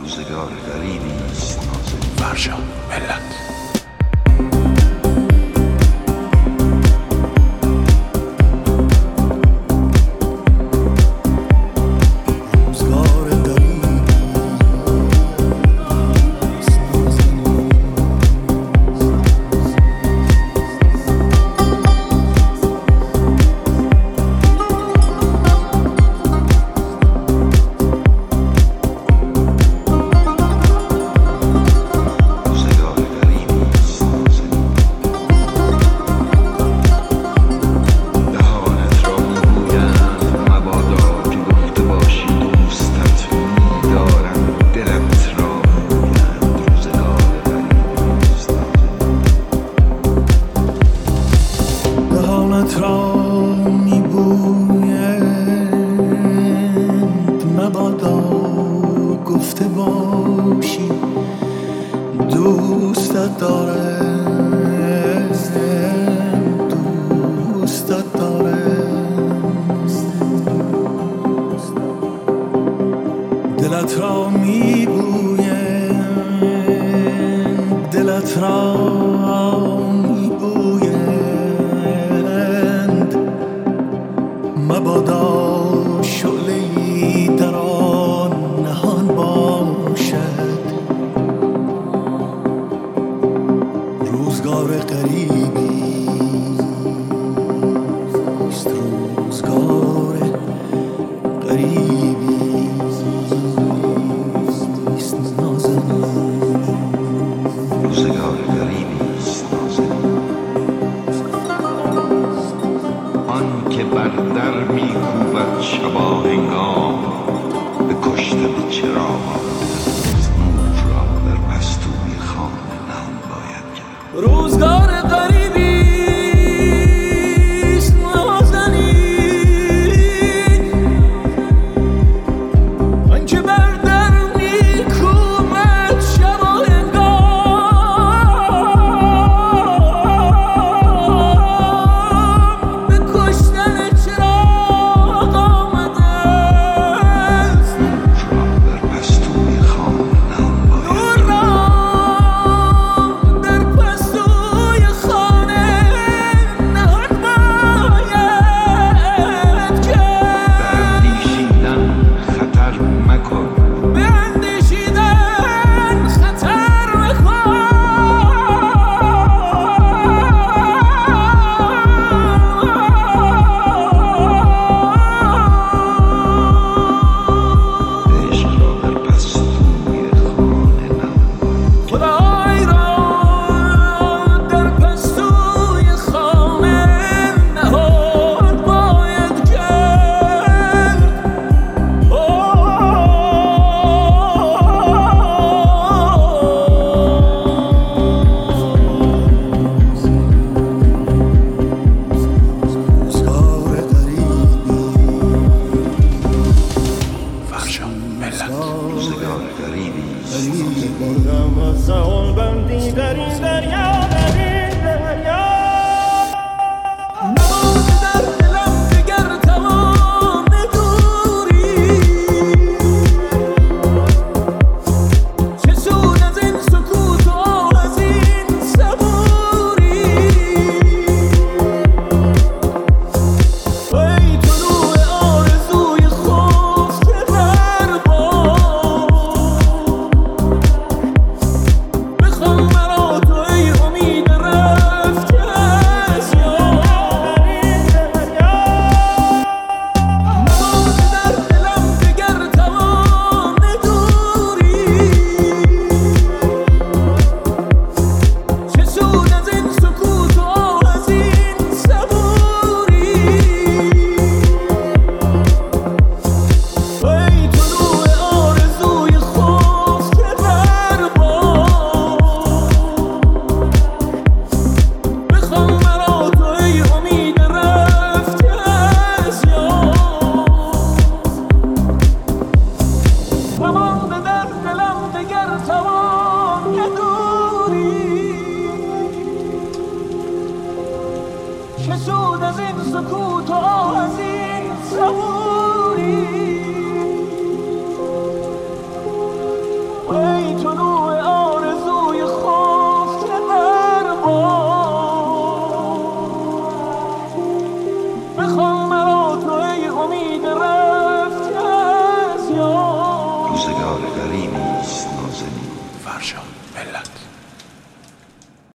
روزگار غریبی است نازنین. فرشا ملت گفته باشی دوستت داره، دوستت داره. دلت را میبویند، دلت را میبویند، مبادا شعله‌ای در آن نهان باشد. روزگار غریبی است، روزگار غریبی است نازنین. روزگار غریبی است نازنین. آن که بر در می‌کوبد شباهنگام، به کشتن چراغ نور را در پستوی خانه نهان باید کرد. روزگار غریبی است نازنین. آن که بر در می‌کوبد شباهنگام، به کشتن چراغ آمده است. نور را در پستوی خانه نهان باید نور را در پستوی خانه نهان باید کرد. به اندیشیدن خطر مکن، به اندیشیدن خطر مکن. عشق را در پستوی خانه نهان. خدای را در پستوی خانه نهان باید کرد. روزگار غریبی فرشا ملت روزگار غریبی است نازنین. بردم از سوال بندی در این دریا، در این دریا. نماز در دلم دگر توان دوری، چه سود از این سکوت و از این صبوری. ای طلوع آرزوی خفته در باد، بخوان مرا تو ای امید رفته از یاد. نماز در دلم دگر توان دوری، چه سود از این سکوت و از این صبوری. ای طلوع آرزوی خفته در باد، بخوان مرا تو ای امید رفته از یاد. نمانده در دلم دگر توان دوری، چه سود از این سکوت و از این صبوری. ای طلوع آرزوی خفته ارباب بخوان مرا تو ای امید رفته از یاد روزگار غریبی است نازنین فرشا ملت